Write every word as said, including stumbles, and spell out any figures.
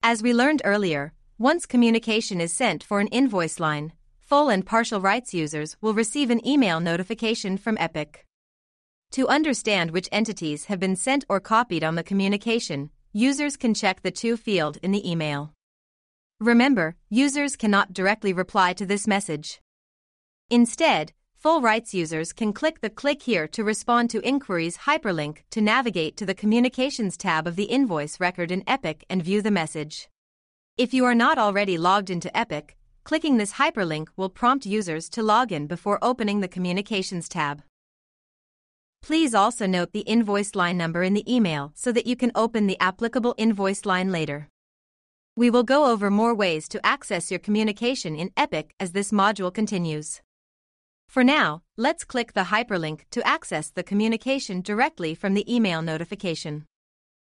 As we learned earlier, once communication is sent for an invoice line, full and partial rights users will receive an email notification from Epic. To understand which entities have been sent or copied on the communication, users can check the To field in the email. Remember, users cannot directly reply to this message. Instead, full rights users can click the Click Here to respond to inquiries hyperlink to navigate to the Communications tab of the invoice record in Epic and view the message. If you are not already logged into Epic, clicking this hyperlink will prompt users to log in before opening the Communications tab. Please also note the invoice line number in the email so that you can open the applicable invoice line later. We will go over more ways to access your communication in Epic as this module continues. For now, let's click the hyperlink to access the communication directly from the email notification.